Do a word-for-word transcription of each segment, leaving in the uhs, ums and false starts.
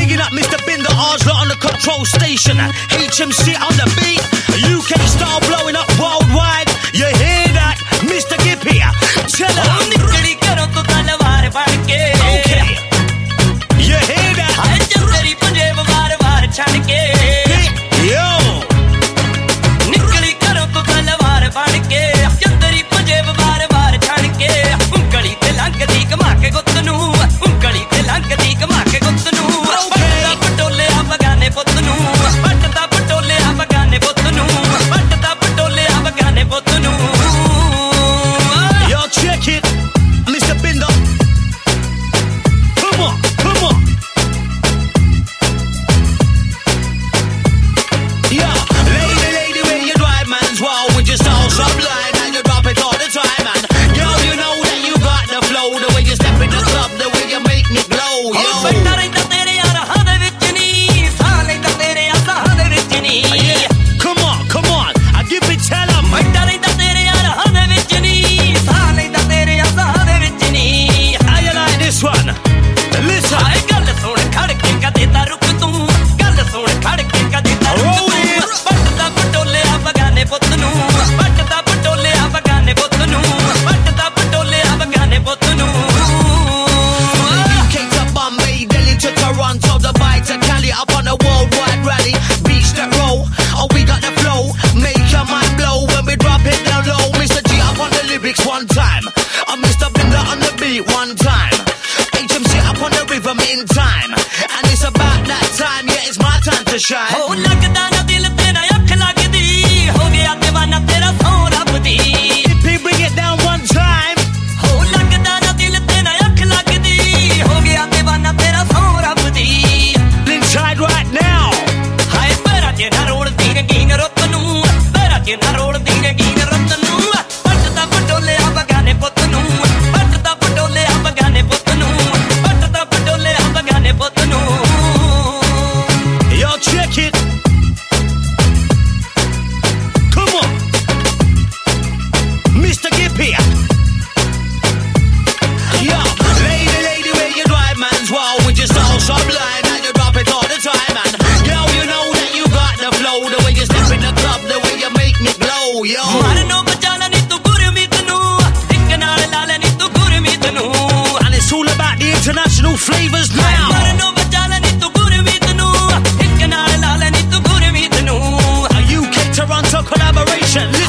Bigging up Mister Binder Arslan on the control station. H M C on the beat. U K style blowing up worldwide. You hear that? Mister Gippy. Tell her. Okay. You hear that? Yo. Yo, check it. Mister Binder. Come on, come on. Yo, lady, lady, where you drive, man's wow, with your style sublime, and you drop it all the time, man. Yo, you know that you got the flow, the way you step in the club, the way you make me glow, yo. Yeah, come on, come on, I give it, tell 'em. How you like this one? Listen. U K to Bombay, Delhi to Toronto, Dubai to Cali, up on a worldwide rally. Beach that roll, oh we got the flow. Make your mind blow when we drop it down low. Mister G up on the lyrics one time. I'm Mister Binder on the beat one time. H M C up on the rhythm in time. And it's about that time, yeah, it's my time to shine. If he bring it down one time. Inside right now. Yo, check it. Come on. Mister Gippy. Yo, lady, lady, where you drive, man's wow, with your style sublime, and you drop it all the time, man. Yo, you know that you got the flow, the way you step in the club, the way you make me glow, yo. And it's all about the international flavors now. A U K Toronto collaboration. Listen.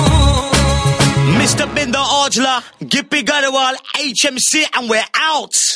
Mister Binder Arslan, Gippy Garewal, H M C, and we're out.